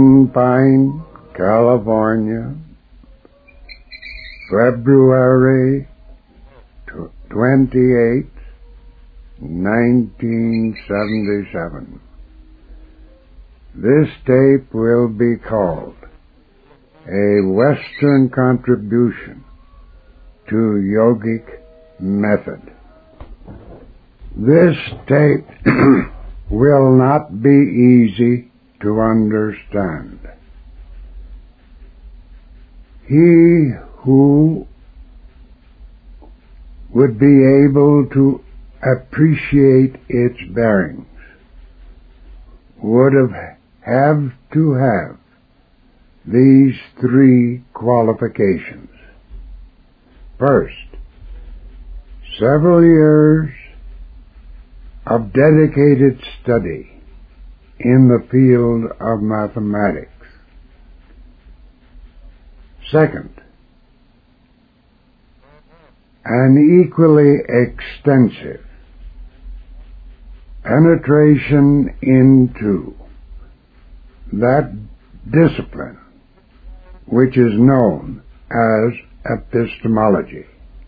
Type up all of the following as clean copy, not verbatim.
Lone Pine, California, February 28, 1977. This tape will be called A Western Contribution to Yogic Method. This tape will not be easy to understand. He who would be able to appreciate its bearings would have to have these three qualifications. First, several years of dedicated study in the field of mathematics. Second, an equally extensive penetration into that discipline which is known as epistemology.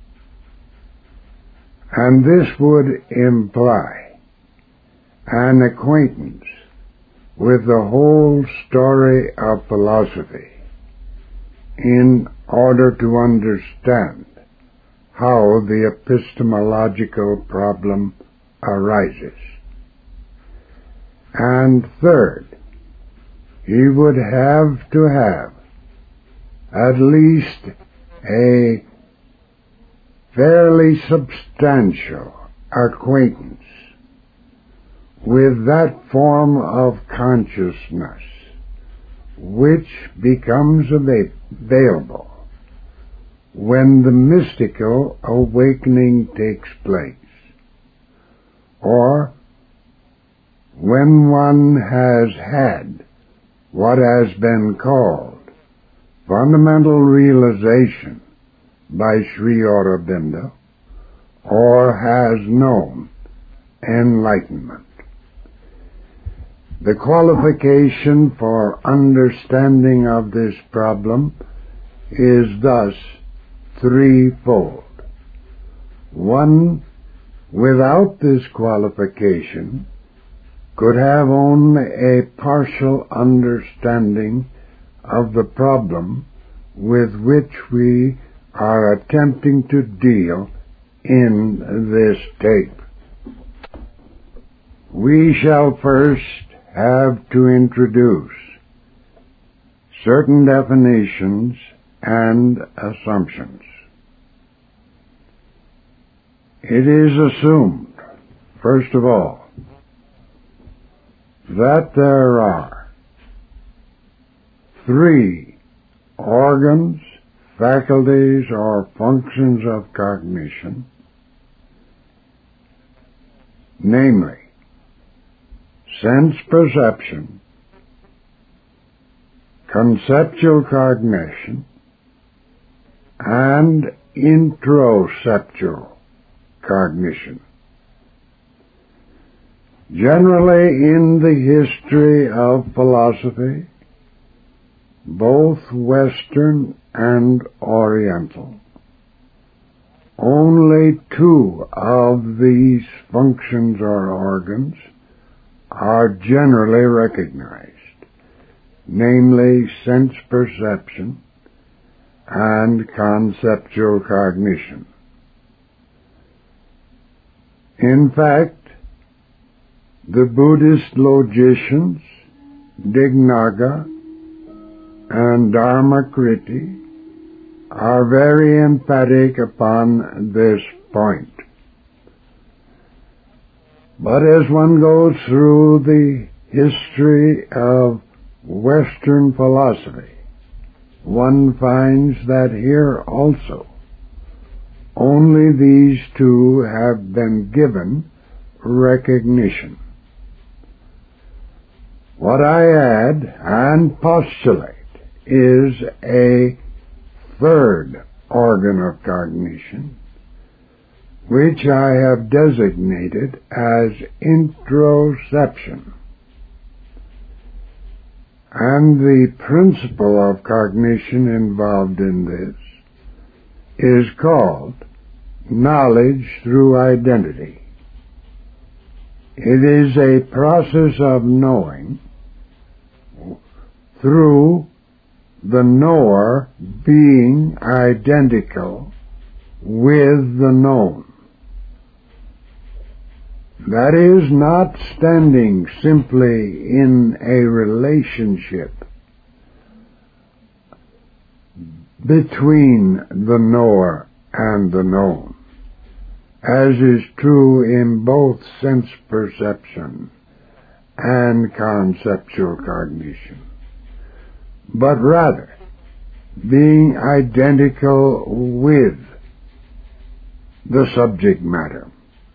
And this would imply an acquaintance with the whole story of philosophy in order to understand how the epistemological problem arises. And third, he would have to have at least a fairly substantial acquaintance with that form of consciousness which becomes available when the mystical awakening takes place, or when one has had what has been called fundamental realization by Sri Aurobindo, or has known enlightenment. The qualification for understanding of this problem is thus threefold. One without this qualification could have only a partial understanding of the problem with which we are attempting to deal in this tape. We shall first have to introduce certain definitions and assumptions. It is assumed, first of all, that there are three organs, faculties, or functions of cognition, namely sense perception, conceptual cognition, and introceptual cognition. Generally, in the history of philosophy, both Western and Oriental, only two of these functions or organs are generally recognized, namely sense perception and conceptual cognition. In fact, the Buddhist logicians Dignaga and Dharmakriti are very emphatic upon this point. But as one goes through the history of Western philosophy, one finds that here also only these two have been given recognition. What I add and postulate is a third organ of cognition, which I have designated as introception. And the principle of cognition involved in this is called knowledge through identity. It is a process of knowing through the knower being identical with the known. That is, not standing simply in a relationship between the knower and the known, as is true in both sense perception and conceptual cognition, but rather being identical with the subject matter.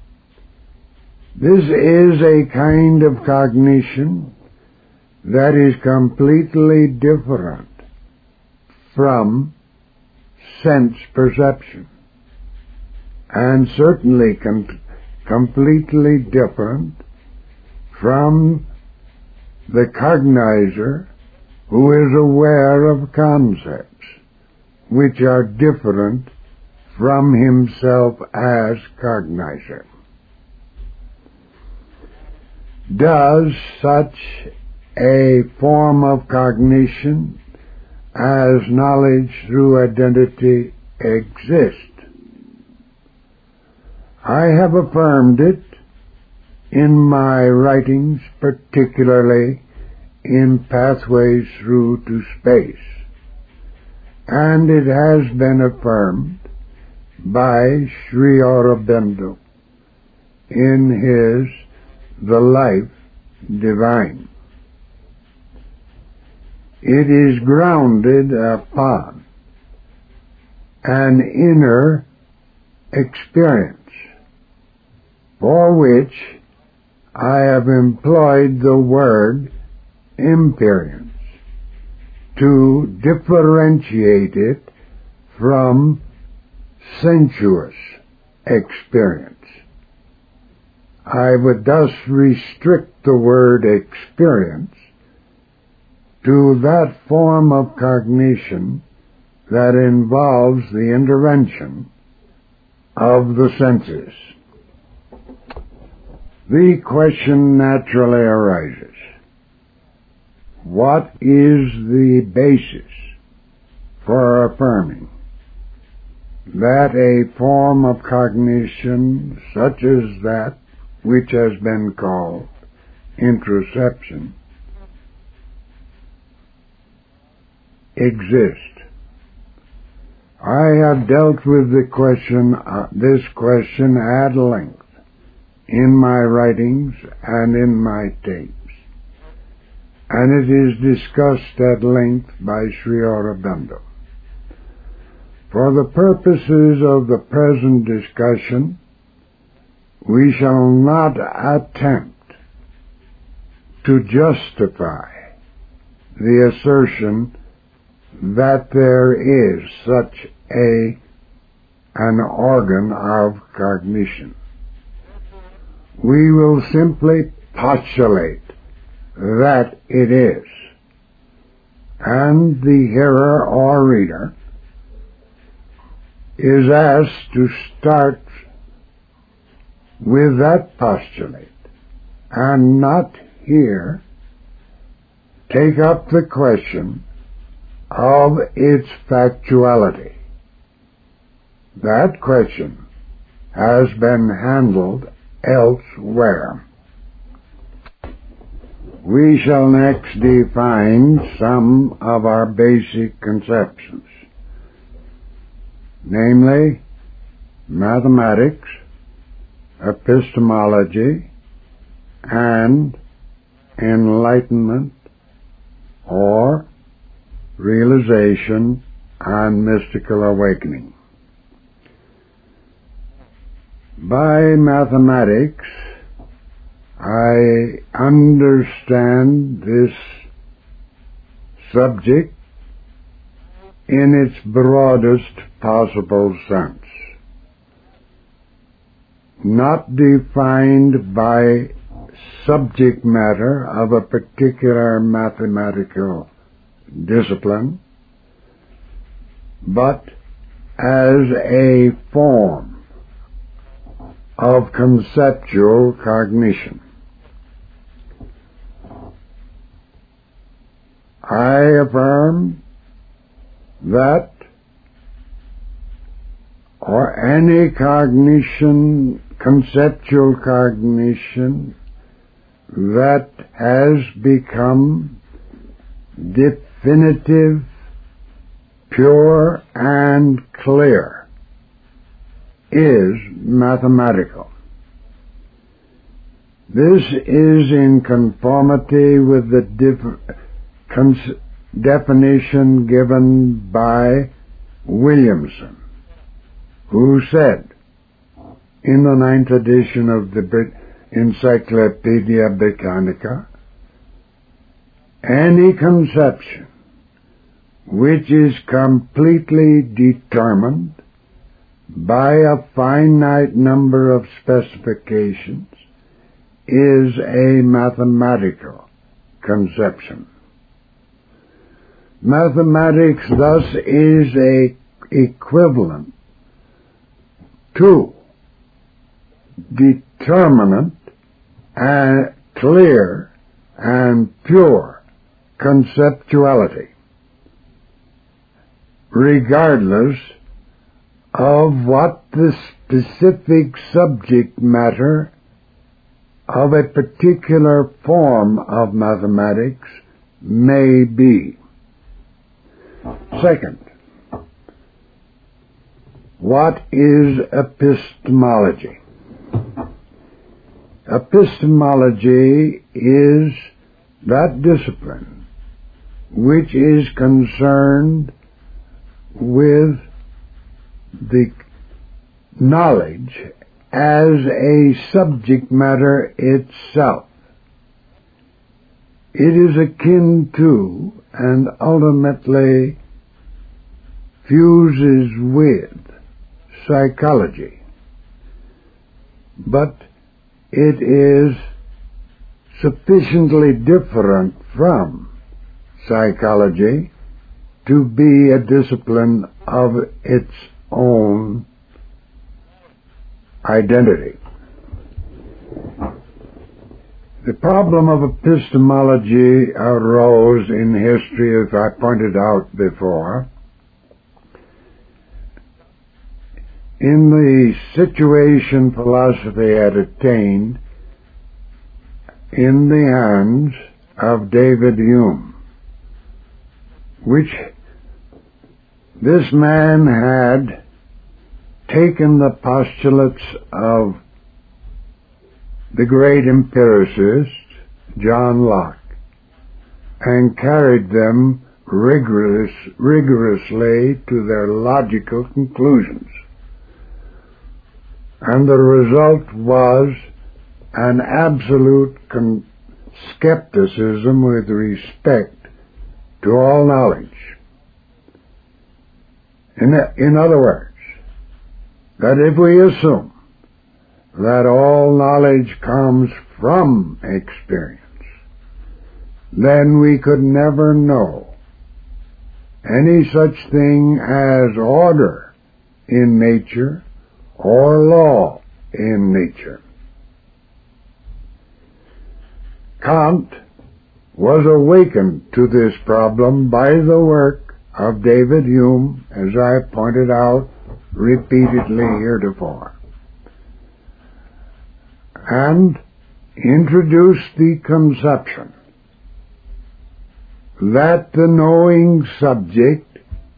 This is a kind of cognition that is completely different from sense perception, and certainly completely different from the cognizer who is aware of concepts which are different from himself as cognizer. Does such a form of cognition as knowledge through identity exist? I have affirmed it in my writings, particularly in Pathways Through to Space, and it has been affirmed by Sri Aurobindo in his The Life Divine. It is grounded upon an inner experience, for which I have employed the word imperience to differentiate it from sensuous experience. I would thus restrict the word experience to that form of cognition that involves the intervention of the senses. The question naturally arises: what is the basis for affirming that a form of cognition such as that which has been called introception exist? I have dealt with this question at length in my writings and in my tapes, and it is discussed at length by Sri Aurobindo. For the purposes of the present discussion, we shall not attempt to justify the assertion that there is such an organ of cognition. We will simply postulate that it is, and the hearer or reader is asked to start with that postulate and not here take up the question of its factuality. That question has been handled elsewhere. We shall next define some of our basic conceptions, namely mathematics, epistemology, and enlightenment or realization and mystical awakening. By mathematics, I understand this subject in its broadest possible sense, not defined by subject matter of a particular mathematical discipline, but as a form of conceptual cognition. I affirm that or any cognition, conceptual cognition, that has become definitive, pure, and clear is mathematical. This is in conformity with the definition given by Williamson, who said in the 9th edition of the Encyclopedia Britannica, any conception which is completely determined by a finite number of specifications is a mathematical conception. Mathematics thus is a equivalent to determinate and clear and pure conceptuality, regardless of what the specific subject matter of a particular form of mathematics may be. Second, what is epistemology? Epistemology is that discipline which is concerned with the knowledge as a subject matter itself. It is akin to and ultimately fuses with psychology, but it is sufficiently different from psychology to be a discipline of its own identity. The problem of epistemology arose in history, as I pointed out before, in the situation philosophy had attained in the hands of David Hume, which this man had taken the postulates of the great empiricist John Locke and carried them rigorously to their logical conclusions. And the result was an absolute skepticism with respect to all knowledge. In other words, that if we assume that all knowledge comes from experience, then we could never know any such thing as order in nature or law in nature. Kant was awakened to this problem by the work of David Hume, as I pointed out repeatedly heretofore, and introduced the conception that the knowing subject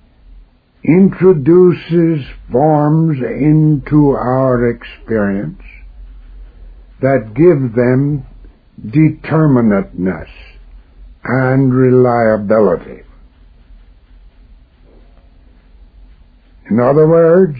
introduces forms into our experience that give them determinateness and reliability. In other words,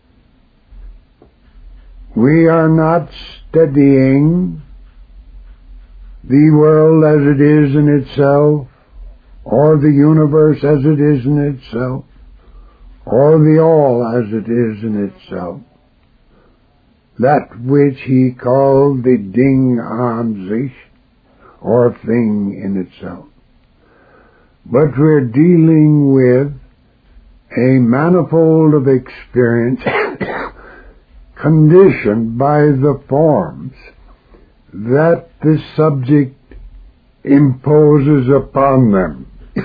we are not studying the world as it is in itself, or the universe as it is in itself, or the all as it is in itself. that which he called the Ding an sich, or thing in itself. But we're dealing with a manifold of experience conditioned by the forms that the subject imposes upon them.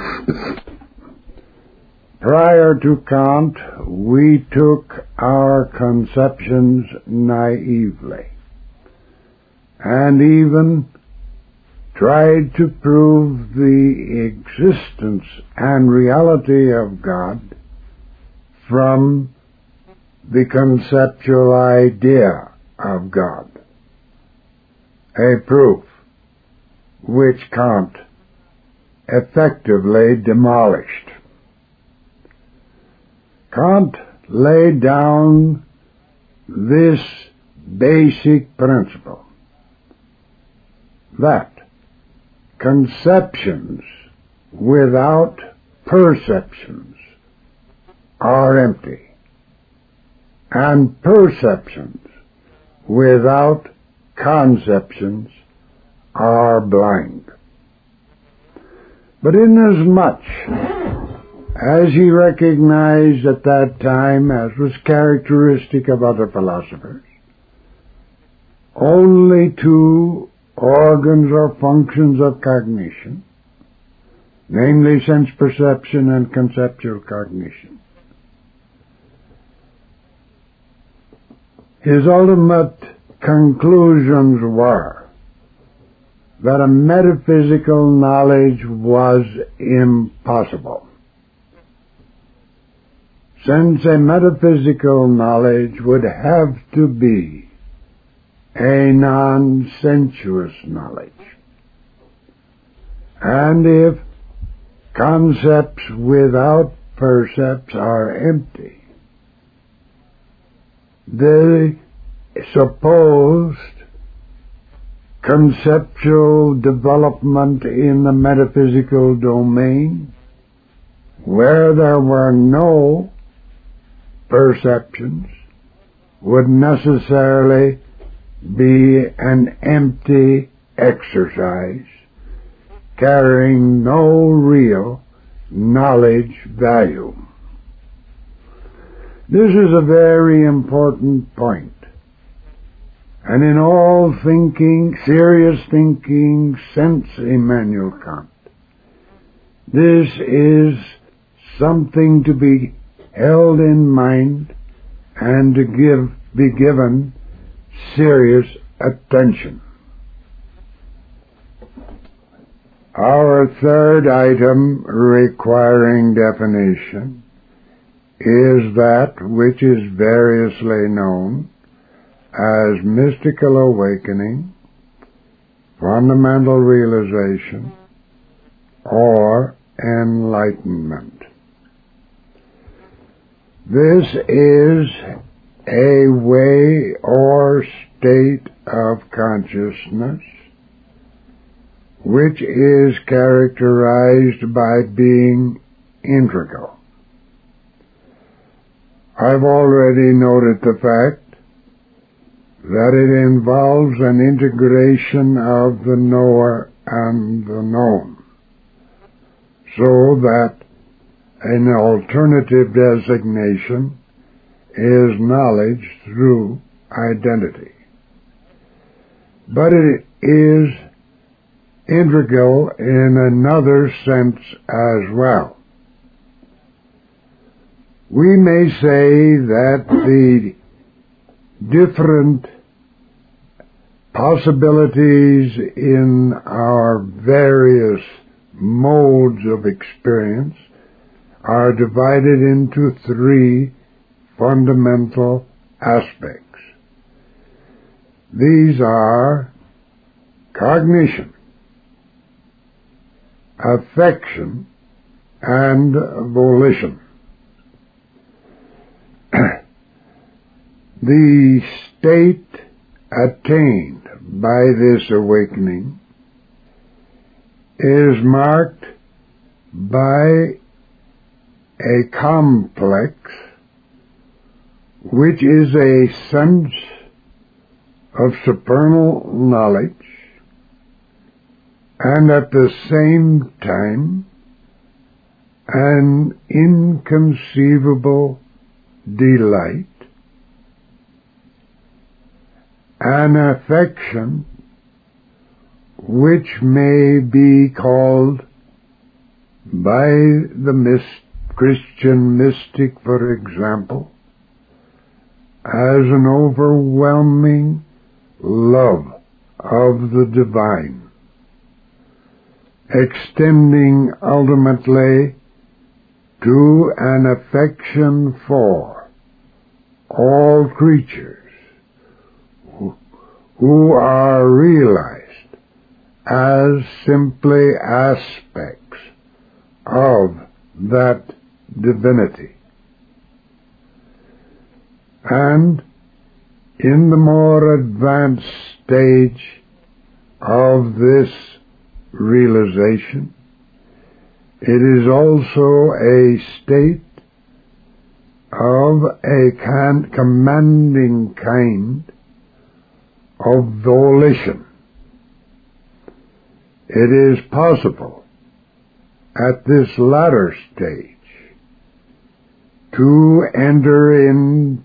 Prior to Kant, we took our conceptions naively, and even tried to prove the existence and reality of God from the conceptual idea of God, a proof which Kant effectively demolished. Kant laid down this basic principle, that conceptions without perceptions are empty, and perceptions without conceptions are blind. But inasmuch as he recognized at that time, as was characteristic of other philosophers, only two organs or functions of cognition, namely sense perception and conceptual cognition, his ultimate conclusions were that a metaphysical knowledge was impossible, since a metaphysical knowledge would have to be a non-sensuous knowledge. And if concepts without percepts are empty, the supposed conceptual development in the metaphysical domain, where there were no perceptions, would necessarily be an empty exercise, carrying no real knowledge value. This is a very important point, and in all thinking, serious thinking, since Immanuel Kant, this is something to be held in mind and to be given serious attention. Our third item requiring definition is that which is variously known as mystical awakening, fundamental realization, or enlightenment. This is a way or state of consciousness which is characterized by being integral. I've already noted the fact that it involves an integration of the knower and the known, so that an alternative designation is knowledge through identity. But it is integral in another sense as well. We may say that the different possibilities in our various modes of experience are divided into three fundamental aspects. These are cognition, affection, and volition. The state attained by this awakening is marked by a complex which is a sense of supernal knowledge, and at the same time an inconceivable delight, an affection which may be called by the Christian mystic, for example, as an overwhelming love of the divine, extending ultimately to an affection for all creatures who are realized as simply aspects of that divinity. And in the more advanced stage of this realization, it is also a state of a commanding kind of volition. It is possible at this latter stage to enter into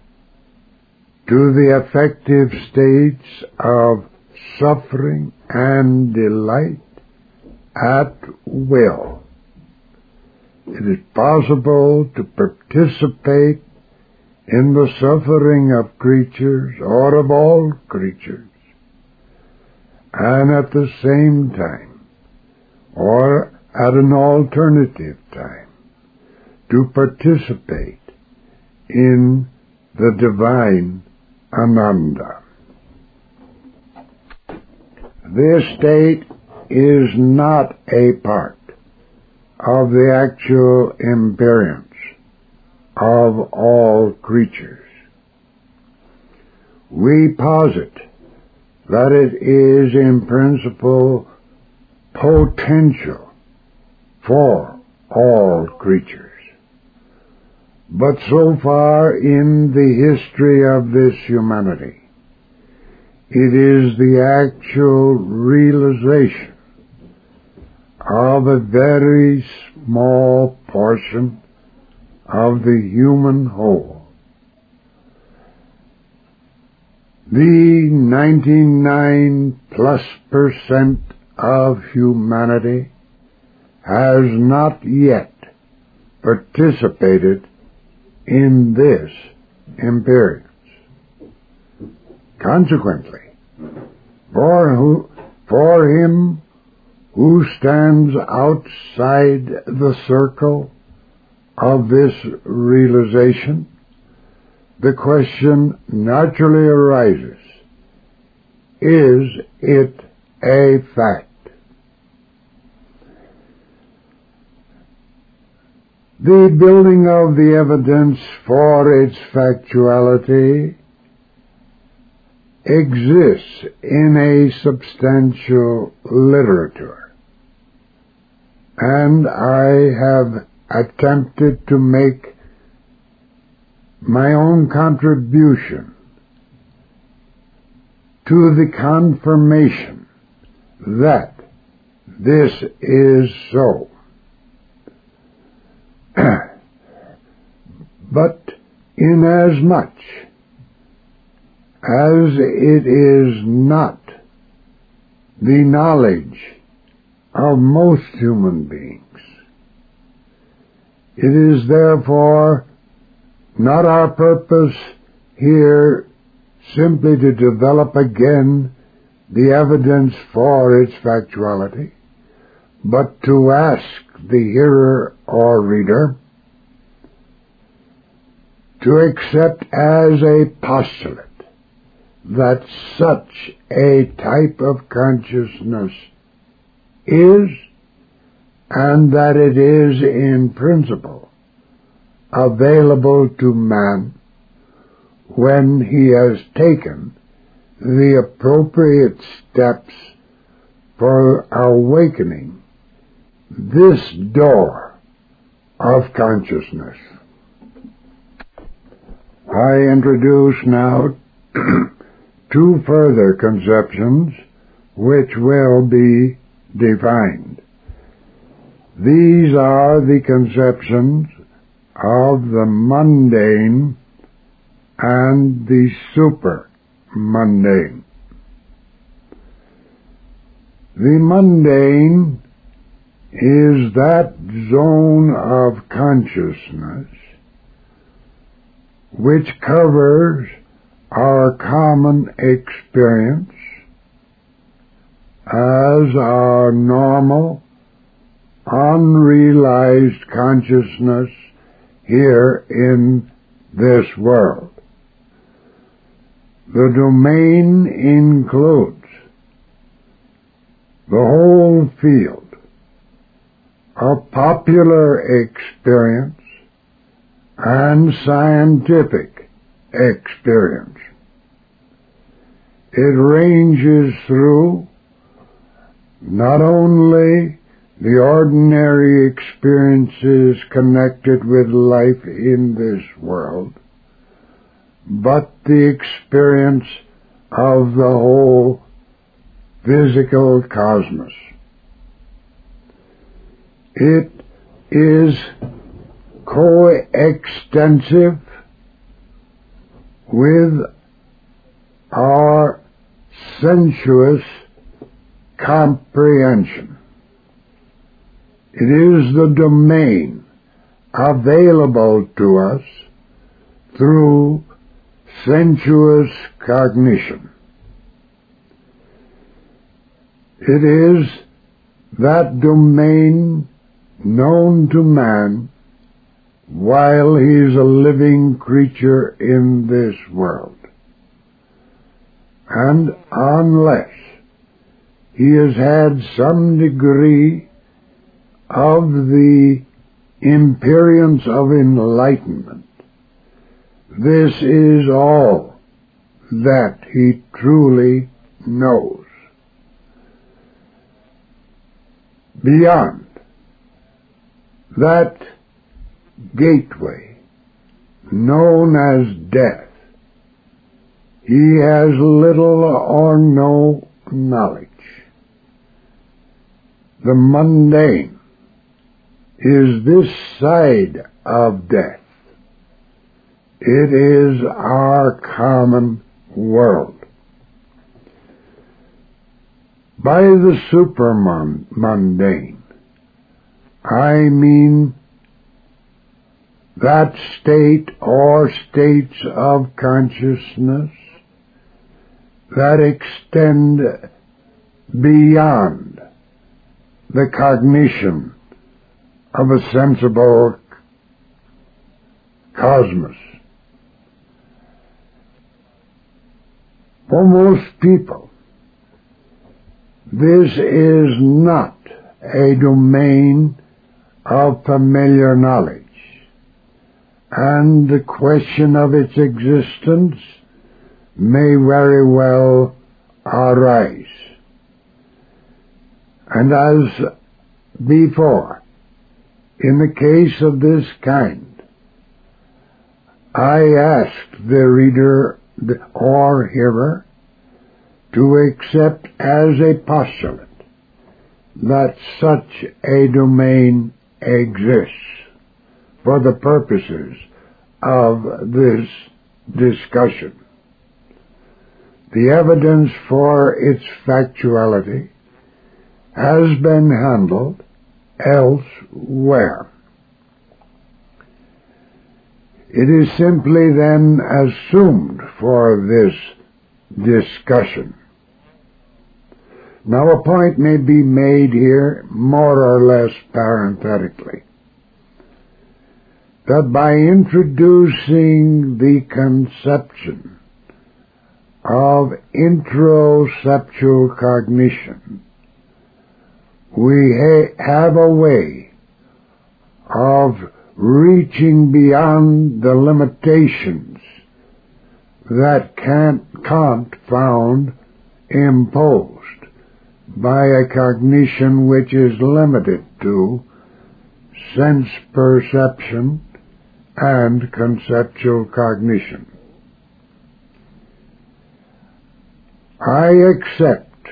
the affective states of suffering and delight at will. It is possible to participate in the suffering of creatures or of all creatures, and at the same time, or at an alternative time, to participate in the divine Ananda. This state is not a part of the actual experience of all creatures. We posit that it is in principle potential for all creatures. But so far in the history of this humanity, it is the actual realization of a very small portion of the human whole. The 99+% of humanity has not yet participated in this experience. Consequently, for him who stands outside the circle of this realization, the question naturally arises, is it a fact? The building of the evidence for its factuality exists in a substantial literature, and I have attempted to make my own contribution to the confirmation that this is so. But inasmuch as it is not the knowledge of most human beings, it is therefore not our purpose here simply to develop again the evidence for its factuality, but to ask the hearer or reader to accept as a postulate that such a type of consciousness is, and that it is in principle available to man when he has taken the appropriate steps for awakening this door of consciousness. I introduce now to two further conceptions which will be defined. These are the conceptions of the mundane and the super-mundane. The mundane is that zone of consciousness which covers our common experience as our normal, unrealized consciousness here in this world. The domain includes the whole field of popular experience and scientific experience. It ranges through not only the ordinary experiences connected with life in this world, but the experience of the whole physical cosmos. It is coextensive with our sensuous comprehension. It is the domain available to us through sensuous cognition. It is that domain known to man while he is a living creature in this world. And unless he has had some degree of the experience of enlightenment, this is all that he truly knows. Beyond that gateway known as death, he has little or no knowledge. The mundane is this side of death. It is our common world. By the supermundane, I mean that state or states of consciousness that extend beyond the cognition of a sensible cosmos. For most people, this is not a domain of familiar knowledge, and the question of its existence may very well arise. And as before, in the case of this kind, I asked the reader or hearer to accept as a postulate that such a domain exists for the purposes of this discussion. The evidence for its factuality has been handled elsewhere. It is simply then assumed for this discussion. Now a point may be made here, more or less parenthetically, that by introducing the conception of interoceptual cognition, we have a way of reaching beyond the limitations that Kant found imposed by a cognition which is limited to sense perception and conceptual cognition. I accept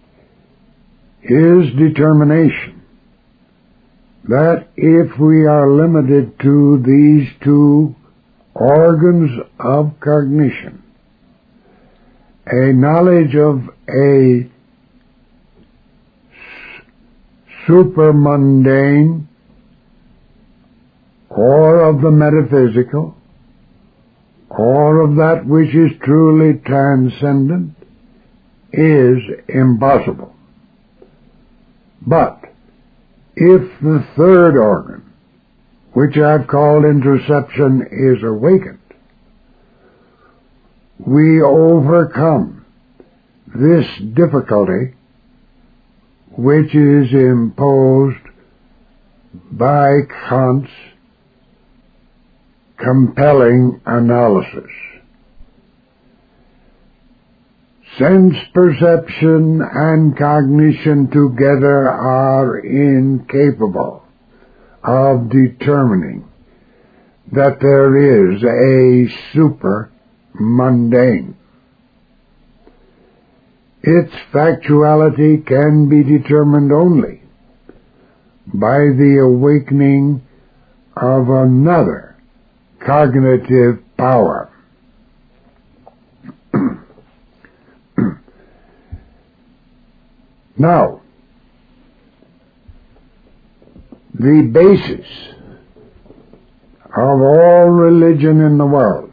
his determination that if we are limited to these two organs of cognition, a knowledge of a supermundane or of the metaphysical or of that which is truly transcendent is impossible. But if the third organ, which I've called introception, is awakened, we overcome this difficulty which is imposed by Kant's compelling analysis. Sense perception and cognition together are incapable of determining that there is a super-mundane. Its factuality can be determined only by the awakening of another cognitive power. Now, the basis of all religion in the world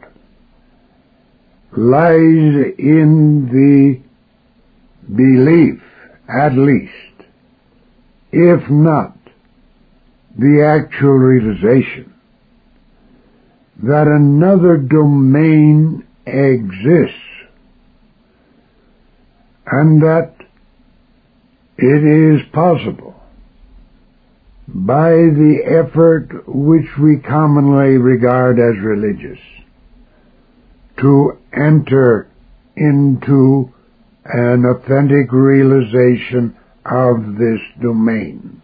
lies in the belief, at least, if not the actual realization, that another domain exists, and that it is possible, by the effort which we commonly regard as religious, to enter into an authentic realization of this domain.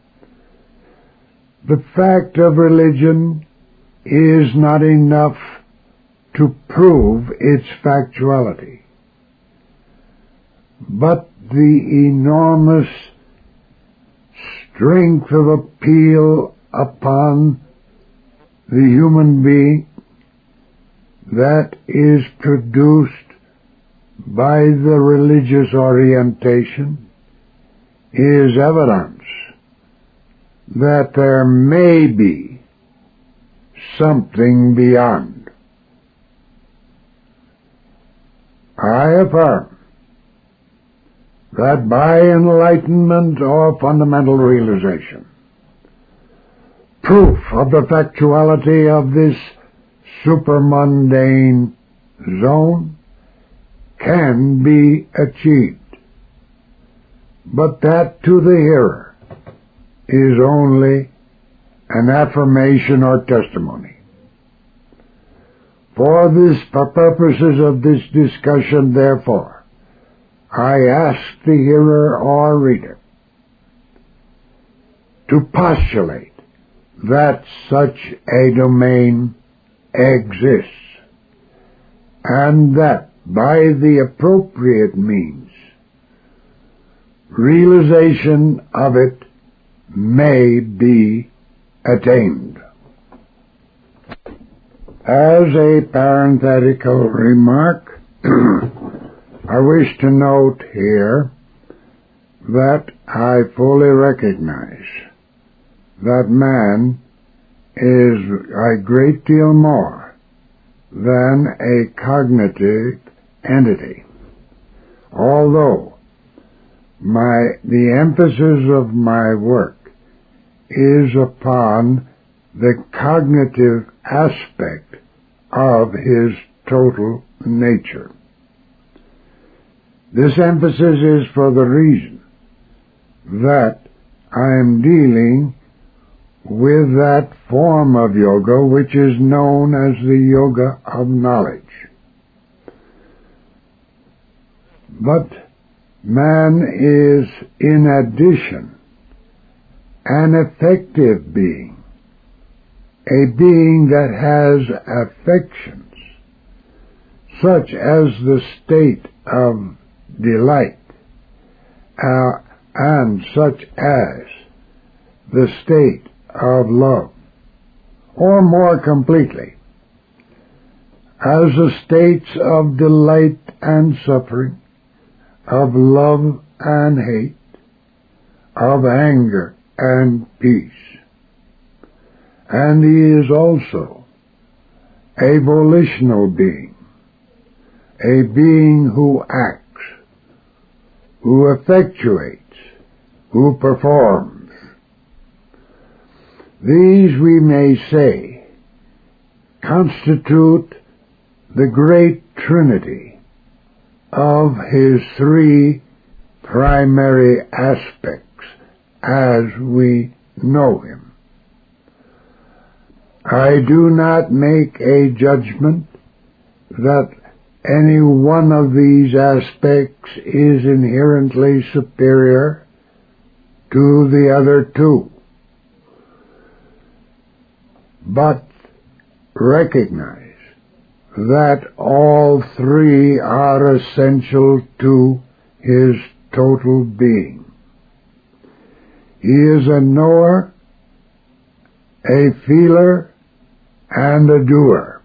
The fact of religion is not enough to prove its factuality, but the enormous strength of appeal upon the human being that is produced by the religious orientation is evidence that there may be something beyond. I affirm that by enlightenment or fundamental realization, proof of the factuality of this supermundane zone can be achieved, but that to the hearer is only an affirmation or testimony. For purposes of this discussion, therefore, I ask the hearer or reader to postulate that such a domain exists, and that by the appropriate means, realization of it may be attained. As a parenthetical remark, I wish to note here that I fully recognize that man is a great deal more than a cognitive entity, although the emphasis of my work is upon the cognitive aspect of his total nature. This emphasis is for the reason that I am dealing with that form of yoga which is known as the yoga of knowledge. But man is, in addition, an affective being, a being that has affections, such as the state of delight, and such as the state of love, or more completely, as the states of delight and suffering, of love and hate, of anger and peace. And he is also a volitional being, a being who acts, who effectuates, who performs. These, we may say, constitute the great trinity of his three primary aspects as we know him. I do not make a judgment that any one of these aspects is inherently superior to the other two, but recognize that all three are essential to his total being. He is a knower, a feeler, and a doer.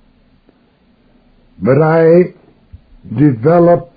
But I develop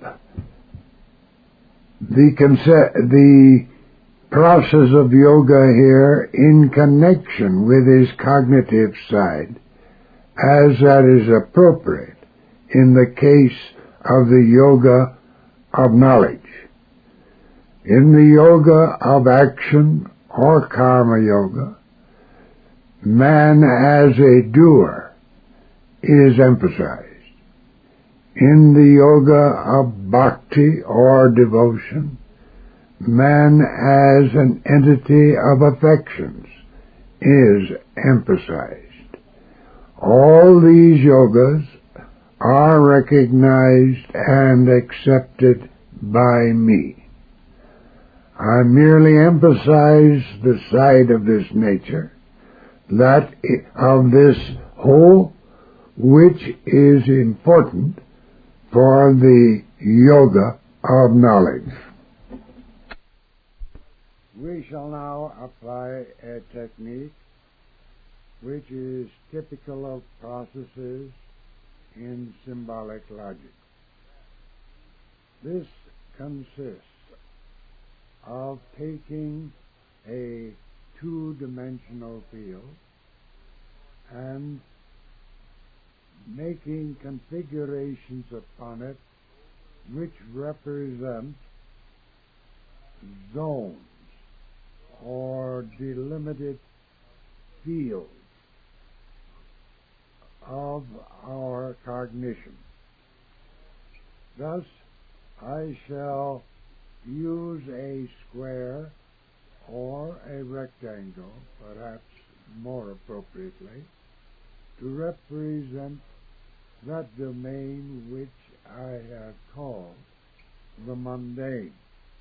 the process of yoga here in connection with his cognitive side, as that is appropriate in the case of the yoga of knowledge. In the yoga of action, or karma yoga, man as a doer is emphasized. In the yoga of bhakti, or devotion, man as an entity of affections is emphasized. All these yogas are recognized and accepted by me. I merely emphasize the side of this nature, that of this whole, which is important for the yoga of knowledge. We shall now apply a technique which is typical of processes in symbolic logic. This consists of taking a two-dimensional field and making configurations upon it which represent zones or delimited fields of our cognition. Thus, I shall use a square or a rectangle, perhaps more appropriately, to represent that domain which I have called the mundane.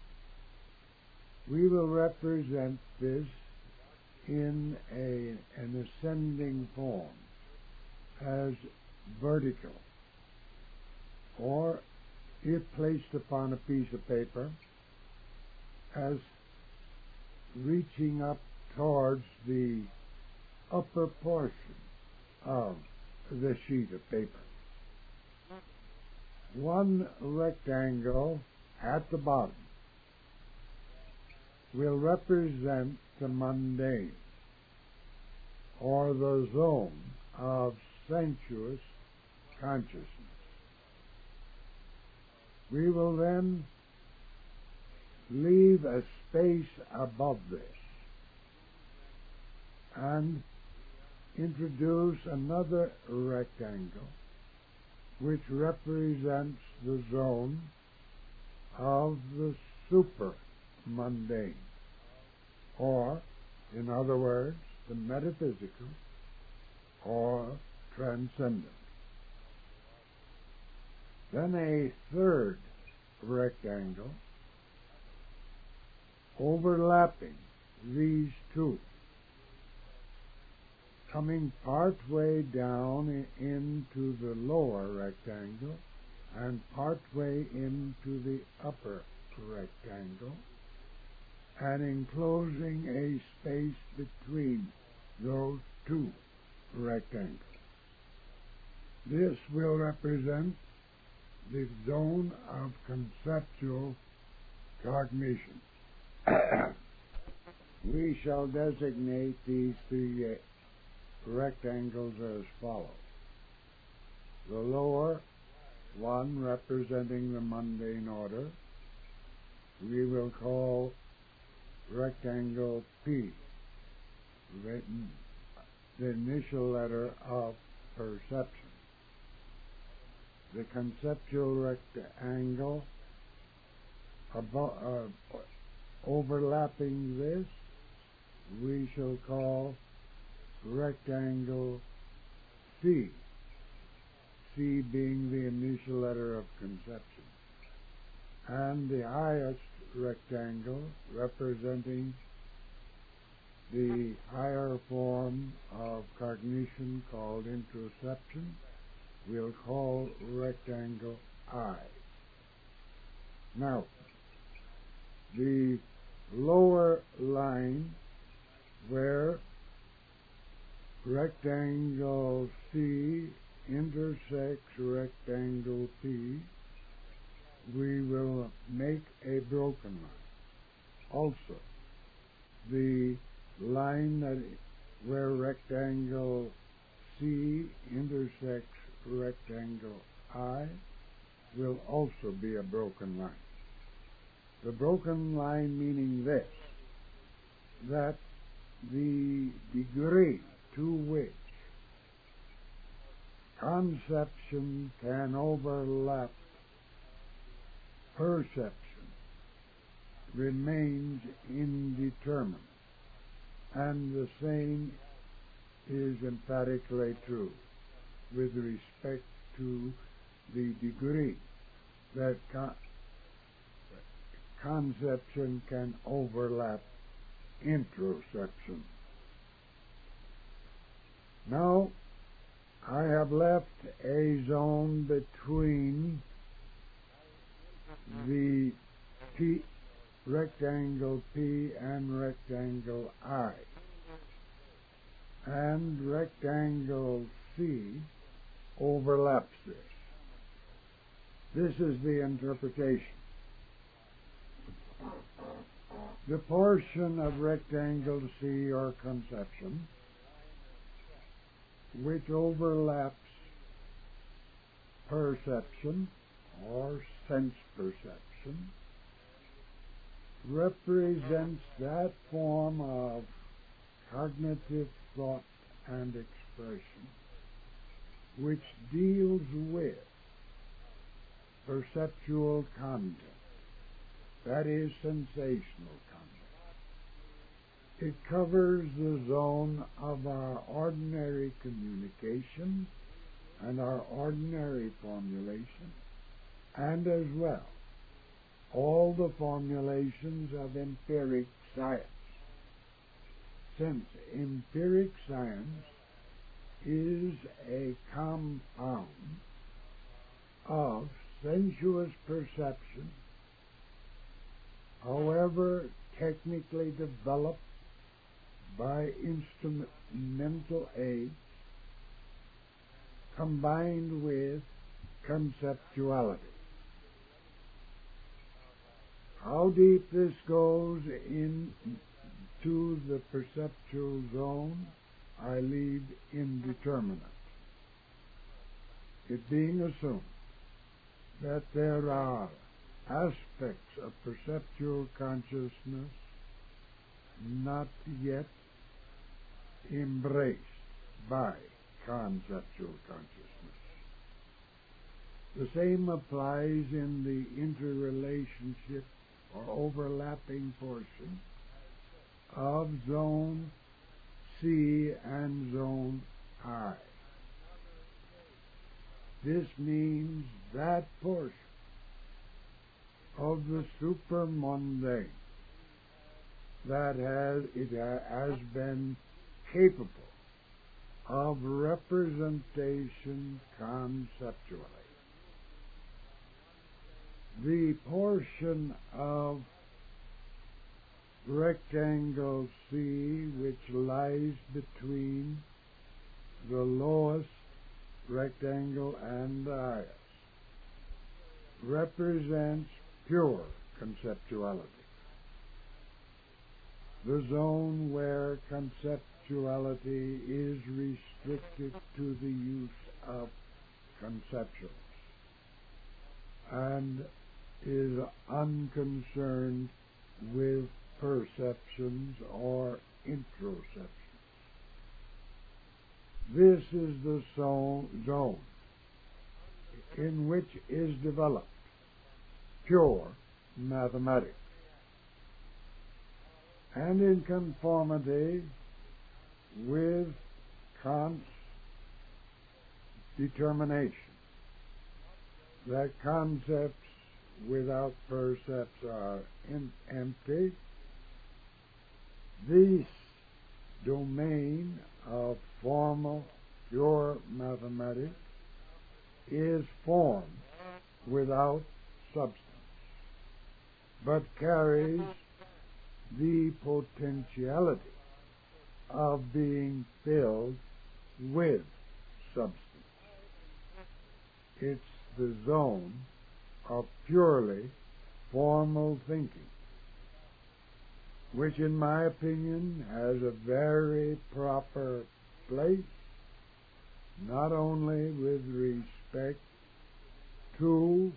We will represent this in an ascending form as vertical, or if placed upon a piece of paper, as reaching up towards the upper portion of the sheet of paper. One rectangle at the bottom will represent the mundane, or the zone of sensuous consciousness. We will then leave a space above this and introduce another rectangle which represents the zone of the super mundane, or, in other words, the metaphysical or transcendent. Then a third rectangle overlapping these two, coming part way down into the lower rectangle and partway into the upper rectangle, and enclosing a space between those two rectangles. This will represent the zone of conceptual cognition. We shall designate these three rectangles as follows. The lower one, representing the mundane order, we will call rectangle P, written the initial letter of perception. The conceptual rectangle overlapping this we shall call rectangle C, C being the initial letter of conception, and the highest rectangle representing the higher form of cognition called introception we'll call rectangle I. Now, the lower line where rectangle C intersects rectangle P, we will make a broken line. Also, the line where rectangle C intersects rectangle I will also be a broken line. The broken line meaning this, that the degree to which conception can overlap perception remains indeterminate, and the same is emphatically true with respect to the degree that conception can overlap introception. Now, I have left a zone between the rectangle P and rectangle I, and rectangle C overlaps this. This is the interpretation. The portion of rectangle C, or conception, which overlaps perception or sense perception, represents that form of cognitive thought and expression which deals with perceptual content, that is, sensational content. It covers the zone of our ordinary communication and our ordinary formulation, and as well all the formulations of empiric science, since empiric science is a compound of sensuous perception, however technically developed by instrumental aids, combined with conceptuality. How deep this goes into the perceptual zone, I leave indeterminate, it being assumed that there are aspects of perceptual consciousness not yet embraced by conceptual consciousness. The same applies in the interrelationship or overlapping portion of zone C and zone I. This means that portion of the supermundane that has been capable of representation conceptually. the portion of rectangle C which lies between the lowest rectangle and the highest represents pure conceptuality. The zone where conceptuality is restricted to the use of conceptions and is unconcerned with perceptions or introceptions. This is the zone in which is developed pure mathematics, and in conformity with Kant's determination that concepts without percepts are empty, this domain of formal pure mathematics is form without substance, but carries the potentiality of being filled with substance. It's the zone of purely formal thinking, which in my opinion has a very proper place, not only with respect to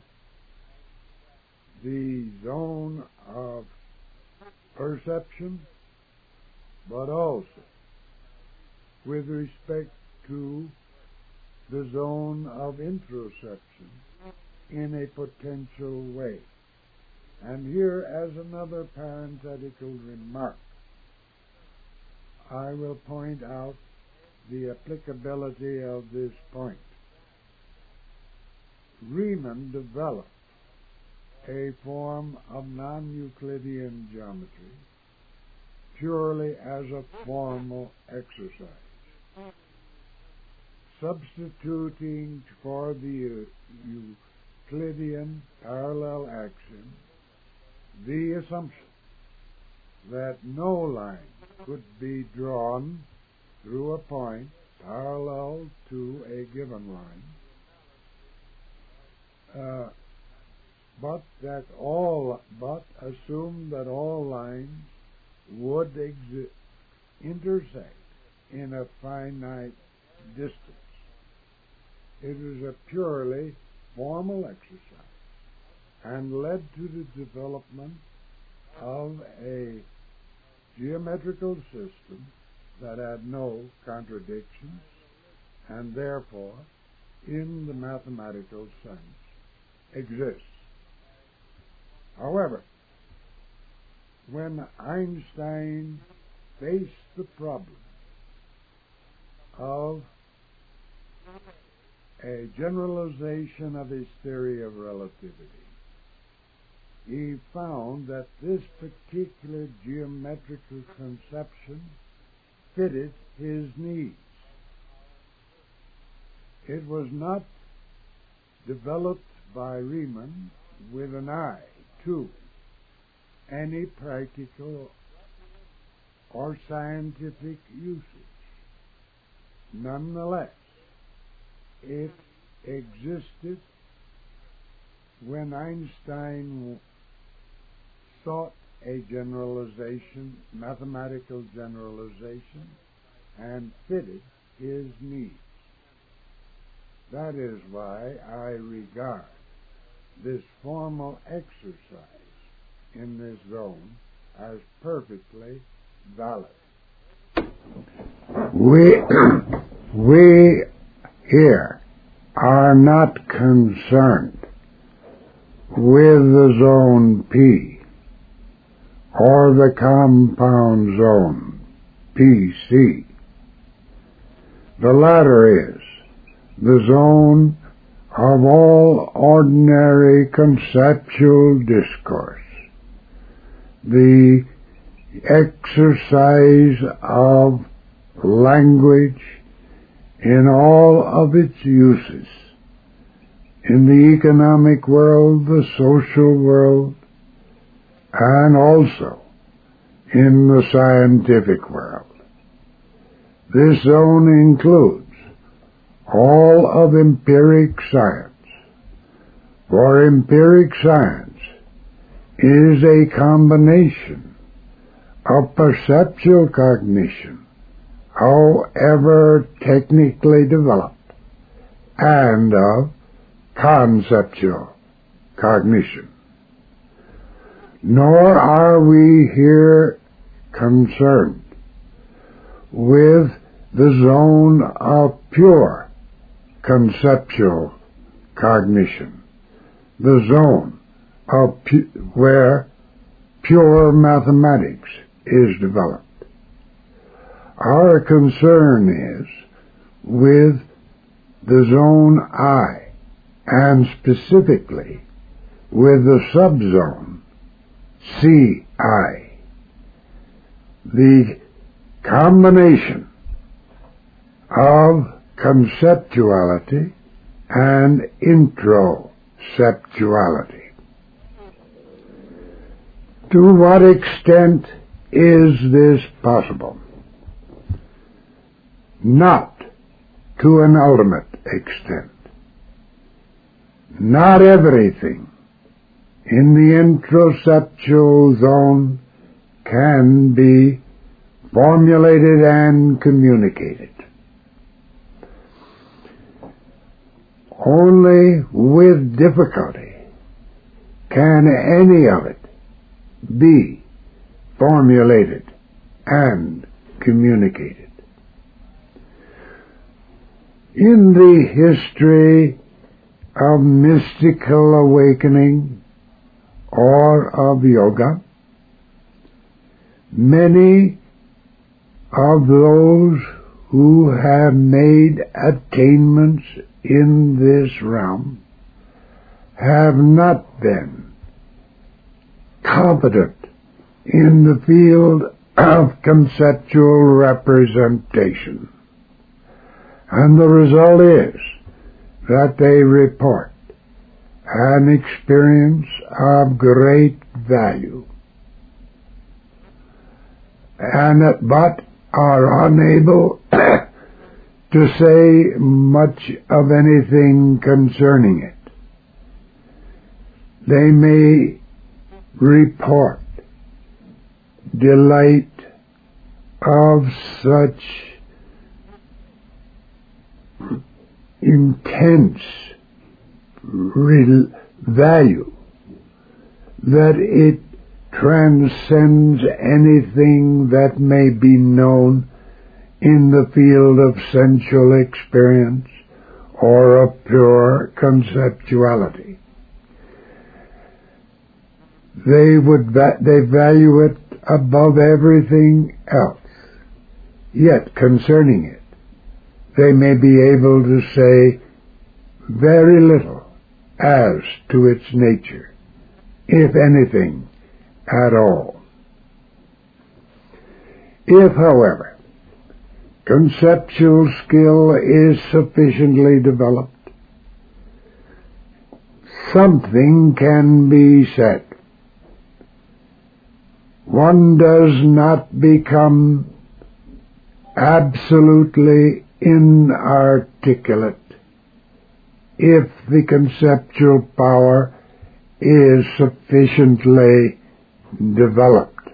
the zone of perception, but also with respect to the zone of introception in a potential way. And here, as another parenthetical remark, I will point out the applicability of this point. Riemann developed a form of non-Euclidean geometry purely as a formal exercise, substituting for the Euclidean parallel axiom the assumption that no line could be drawn through a point parallel to a given line, but assume that all lines would intersect in a finite distance. It was a purely formal exercise and led to the development of a geometrical system that had no contradictions and therefore, in the mathematical sense, exists. However, when Einstein faced the problem of a generalization of his theory of relativity, he found that this particular geometrical conception fitted his needs. It was not developed by Riemann with an eye to any practical or scientific usage. Nonetheless, it existed when Einstein sought a generalization, mathematical generalization, and fitted his needs. That is why I regard this formal exercise in this zone as perfectly valid. We here are not concerned with the zone P or the compound zone PC. The latter is the zone of all ordinary conceptual discourse, the exercise of language in all of its uses, in the economic world, the social world, and also in the scientific world. This zone includes all of empiric science, for empiric science is a combination of perceptual cognition, however technically developed, and of conceptual cognition. Nor are we here concerned with the zone of pure conceptual cognition, the zone of where pure mathematics is developed. Our concern is with the zone I, and specifically with the subzone CI, the combination of conceptuality and introceptuality. To what extent is this possible? Not to an ultimate extent. Not everything in the introceptual zone can be formulated and communicated. Only with difficulty can any of it be formulated and communicated. In the history of mystical awakening or of yoga, many of those who have made attainments in this realm have not been competent in the field of conceptual representation. And the result is that they report an experience of great value, but are unable to say much of anything concerning it. They may report delight of such intense value that it transcends anything that may be known in the field of sensual experience or of pure conceptuality. They value it above everything else. Yet concerning it, they may be able to say very little as to its nature, if anything at all. If, however, conceptual skill is sufficiently developed, something can be said. One does not become absolutely inarticulate if the conceptual power is sufficiently developed.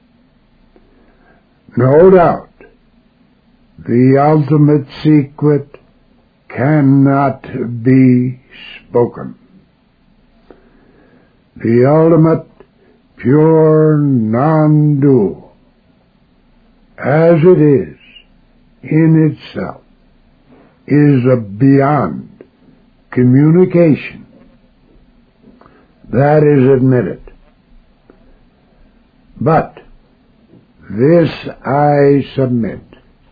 No doubt, the ultimate secret cannot be spoken. The ultimate pure non-dual, as it is in itself, is a beyond communication. That is admitted. But this I submit,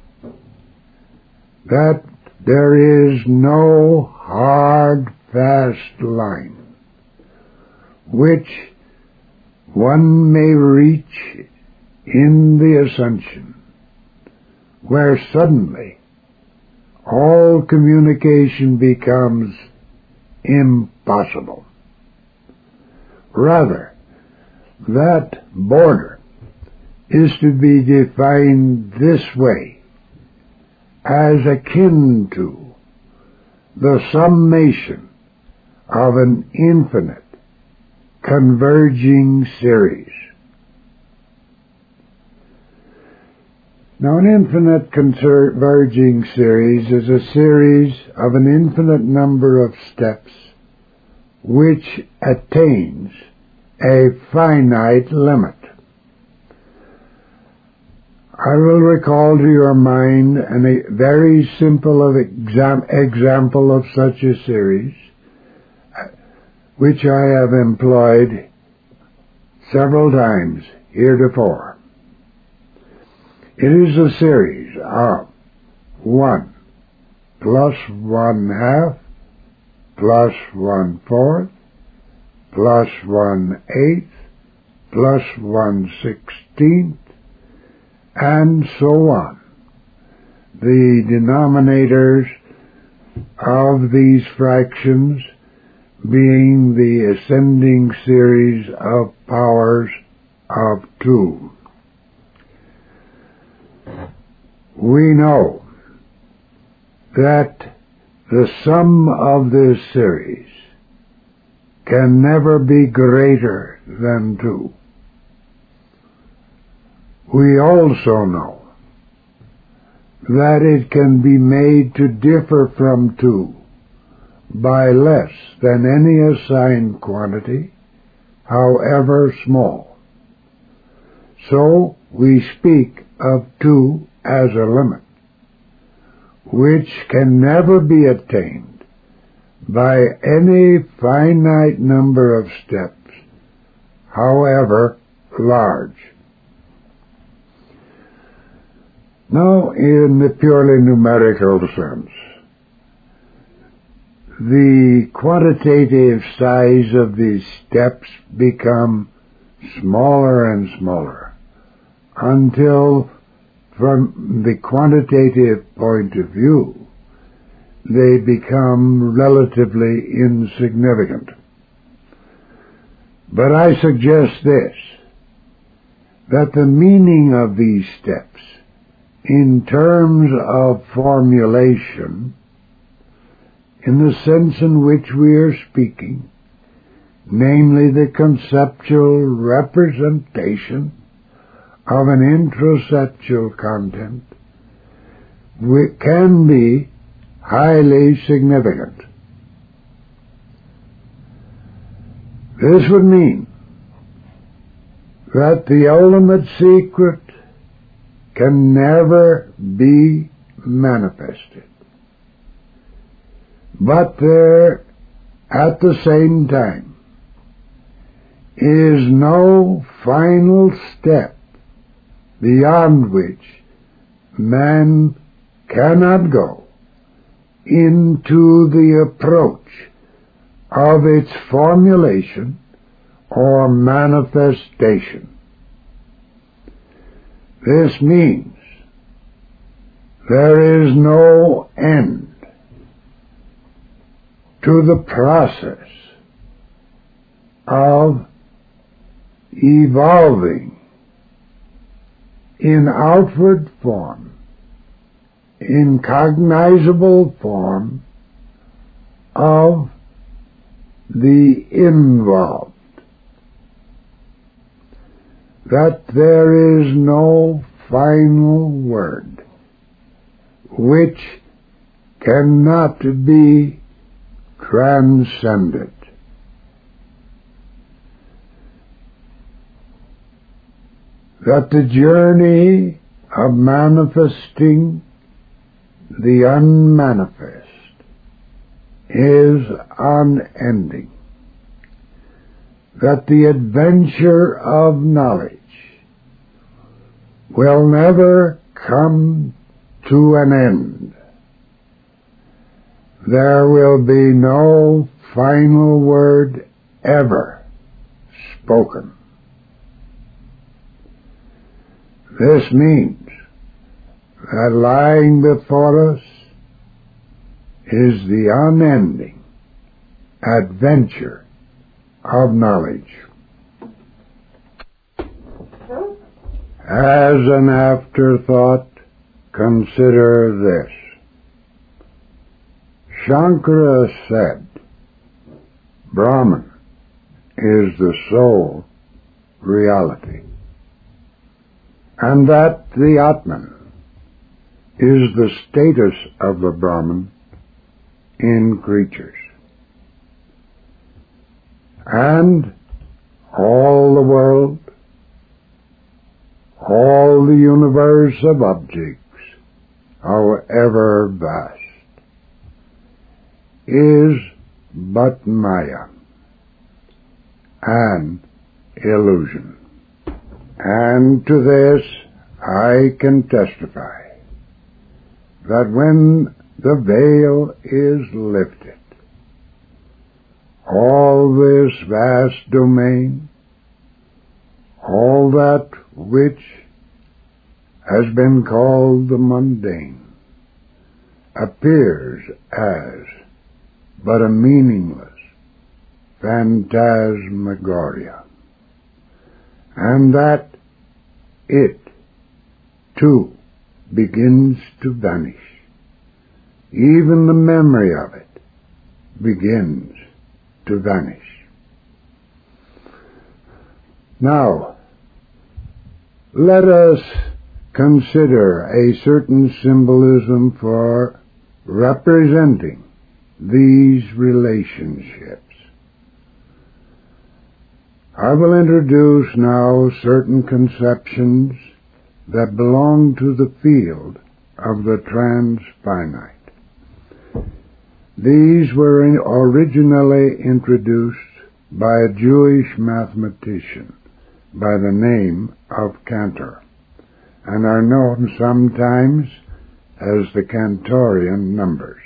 that there is no hard, fast line which one may reach in the ascension, where suddenly all communication becomes impossible. Rather, that border is to be defined this way, as akin to the summation of an infinite converging series. Now, an infinite converging series is a series of an infinite number of steps which attains a finite limit. I will recall to your mind a very simple example of such a series, which I have employed several times heretofore. It is a series of 1 plus 1/2 plus 1/4 plus 1/8 plus 1/16, and so on. The denominators of these fractions being the ascending series of powers of 2. We know that the sum of this series can never be greater than 2. We also know that it can be made to differ from 2 by less than any assigned quantity, however small. So we speak of 2 as a limit, which can never be attained by any finite number of steps, however large. Now, in the purely numerical sense, the quantitative size of these steps become smaller and smaller until, from the quantitative point of view, they become relatively insignificant. But I suggest this, that the meaning of these steps in terms of formulation, in the sense in which we are speaking, namely the conceptual representation of an introsexual content, can be highly significant. This would mean that the ultimate secret can never be manifested. But there, at the same time, is no final step beyond which man cannot go into the approach of its formulation or manifestation. This means there is no end to the process of evolving in outward form, in cognizable form, of the involved. That there is no final word which cannot be transcended. That the journey of manifesting the unmanifest is unending. That the adventure of knowledge will never come to an end. There will be no final word ever spoken. This means that lying before us is the unending, adventure of knowledge. As an afterthought, consider this. Shankara said, Brahman is the sole reality, and that the Atman is the status of the Brahman in creatures. And all the world, all the universe of objects, however vast, is but Maya, an illusion. And to this I can testify that when the veil is lifted, all this vast domain, all that which has been called the mundane, appears as but a meaningless phantasmagoria, and that it, too, begins to vanish. Even the memory of it begins to vanish. Now, let us consider a certain symbolism for representing these relationships. I will introduce now certain conceptions that belong to the field of the transfinite. These were originally introduced by a Jewish mathematician by the name of Cantor, and are known sometimes as the Cantorian numbers.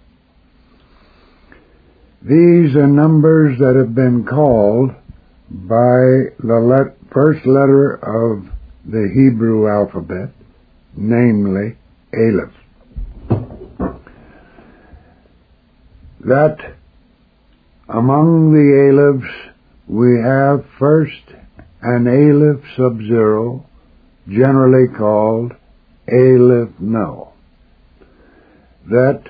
These are numbers that have been called by the first letter of the Hebrew alphabet, namely Aleph. That among the Alephs we have first an Aleph sub-zero, generally called Aleph No. That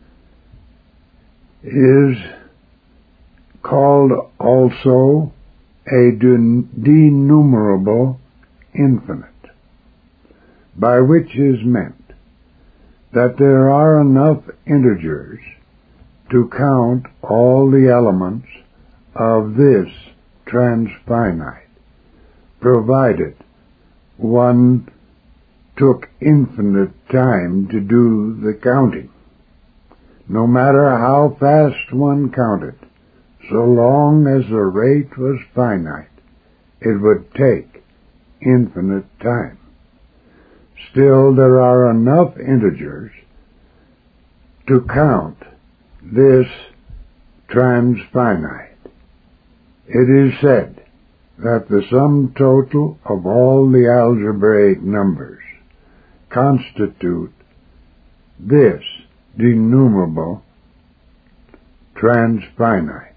is called also a denumerable infinite, by which is meant that there are enough integers to count all the elements of this transfinite, provided one took infinite time to do the counting. No matter how fast one counted, so long as the rate was finite, it would take infinite time. Still, there are enough integers to count this transfinite. It is said that the sum total of all the algebraic numbers constitute this denumerable transfinite.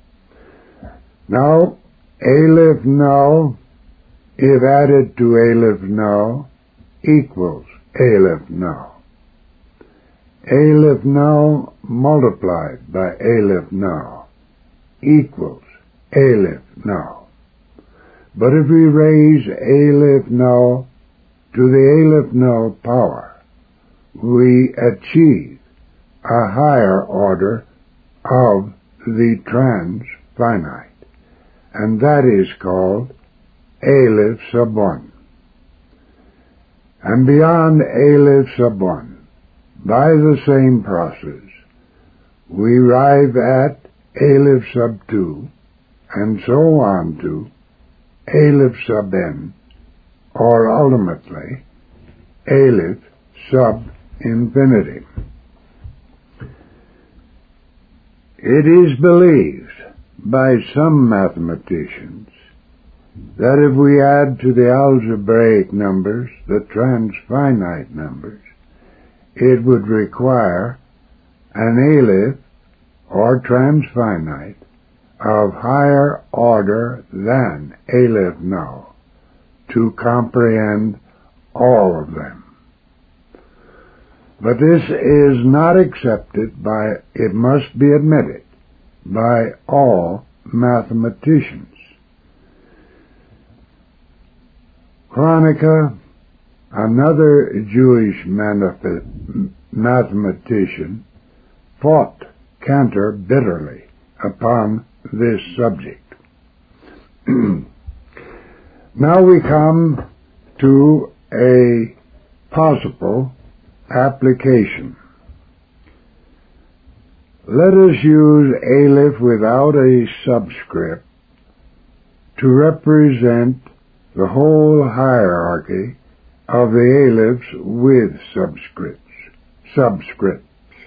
Now, Aleph null, if added to Aleph null, equals Aleph null. Aleph null multiplied by Aleph null equals Aleph null. But if we raise Aleph null to the Aleph null power, we achieve a higher order of the transfinite, and that is called Aleph sub 1. And beyond Aleph sub 1, by the same process, we arrive at Aleph sub 2, and so on to Aleph sub n, or ultimately Aleph sub infinity. It is believed by some mathematicians that if we add to the algebraic numbers the transfinite numbers, it would require an Aleph or transfinite, of higher order than Aleph now, to comprehend all of them. But this is not accepted by, it must be admitted, by all mathematicians. Chronica, another Jewish mathematician, fought Cantor bitterly upon this subject. Now we come to a possible application. Let us use Aleph without a subscript to represent the whole hierarchy of the Alephs with subscripts,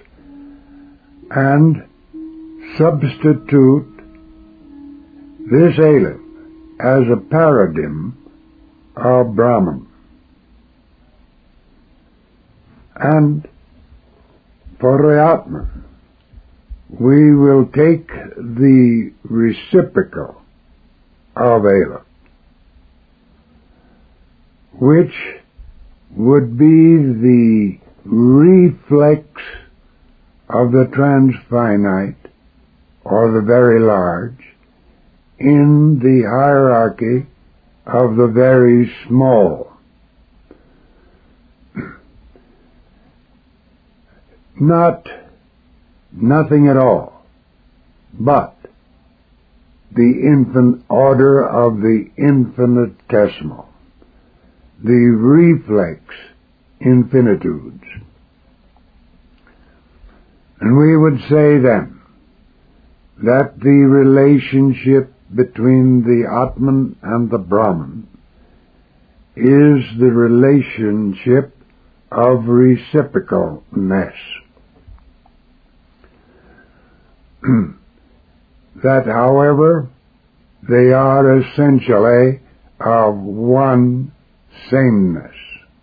and substitute this Aleph as a paradigm of Brahman. And for the Atman, we will take the reciprocal of Aleph, which would be the reflex of the transfinite, or the very large, in the hierarchy of the very small. Nothing at all, but the infinite order of the infinitesimal, the reflex infinitudes. And we would say then that the relationship between the Atman and the Brahman is the relationship of reciprocalness. That, however, they are essentially of one sameness.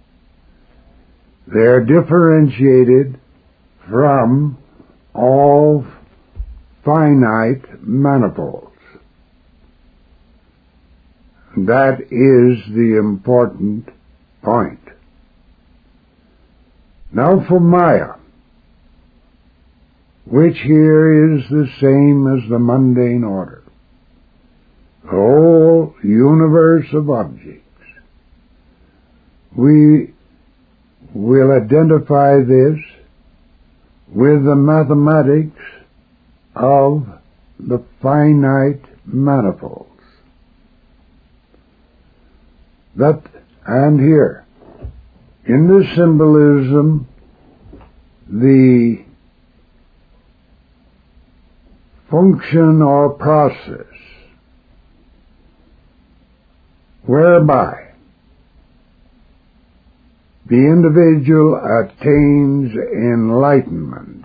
They are differentiated from all finite manifolds. That is the important point. Now for Maya, which here is the same as the mundane order, the whole universe of objects. We will identify this with the mathematics of the finite manifolds. And here, in the symbolism, the function or process whereby the individual attains enlightenment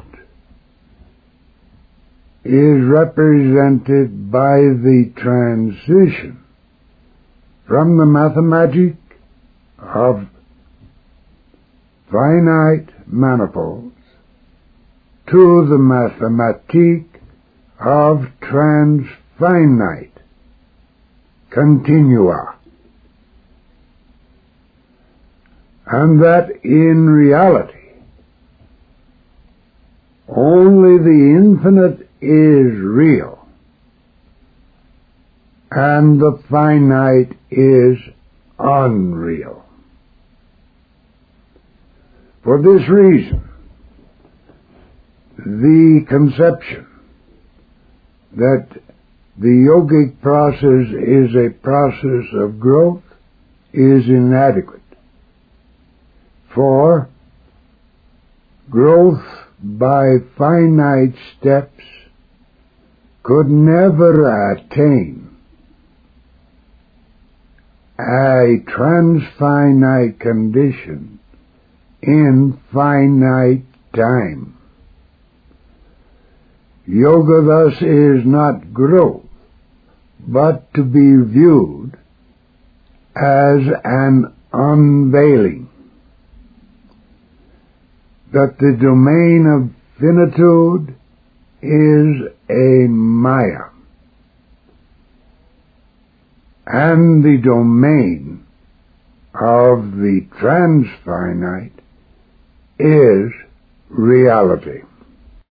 is represented by the transition from the mathematic of finite manifolds to the mathematique of transfinite continua, and that in reality only the infinite is real and the finite is unreal. For this reason, the conception that the yogic process is a process of growth is inadequate. For growth by finite steps could never attain a transfinite condition in finite time. Yoga thus is not growth, but to be viewed as an unveiling, that the domain of finitude is a Maya, and the domain of the transfinite is reality.